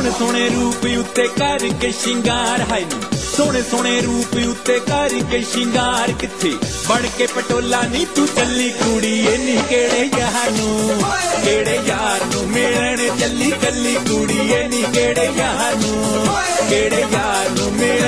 सोने सोने रूप उत्ते करके शिंगार है नी सोने सोने रूप उत्ते करके शिंगार किथे बन के पटोला नी तू चली कुड़ी नी केड़े यार नू मिलण चली कली कुड़ी नी केड़े यार नू